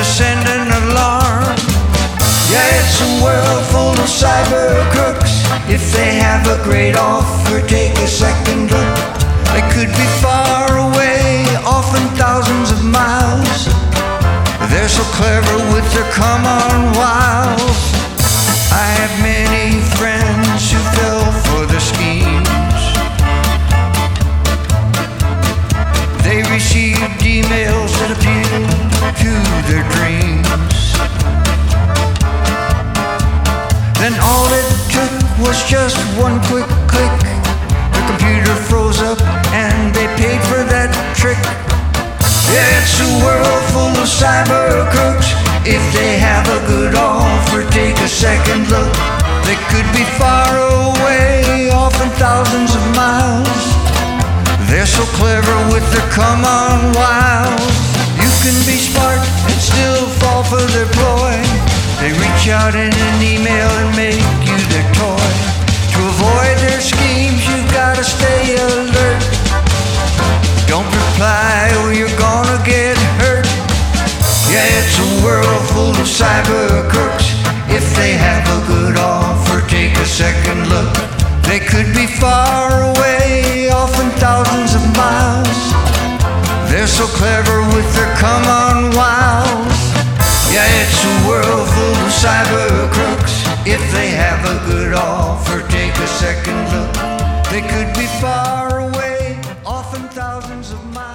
to send an alarm. Yeah, it's a world full of cyber crooks. If they have a great offer, take a second look. They could be far away, often thousands of miles. They're so clever with their come on wiles. I have many friends who fell for their schemes. They received emails that appealed to their dreams. Then all it took was just one quick click. The computer froze up and they paid for that trick. Yeah, it's a world full of cyber crooks. If they have a good offer, take a second look. They could be far away, often thousands of miles. They're so clever with their come on wiles. You can be smart and still fall for their ploy. They reach out in an email and make you their toy. To avoid their schemes, you've gotta stay alert. Don't reply or you're gonna get hurt. Yeah, it's a world full of cyber crooks. If they have a good offer, take a second look. They could be far away, often thousands of miles. They're so clever with their come on wiles. Yeah, it's a world full of cyber crooks. If they have a good offer, take a second look. They could be far away, often thousands of miles.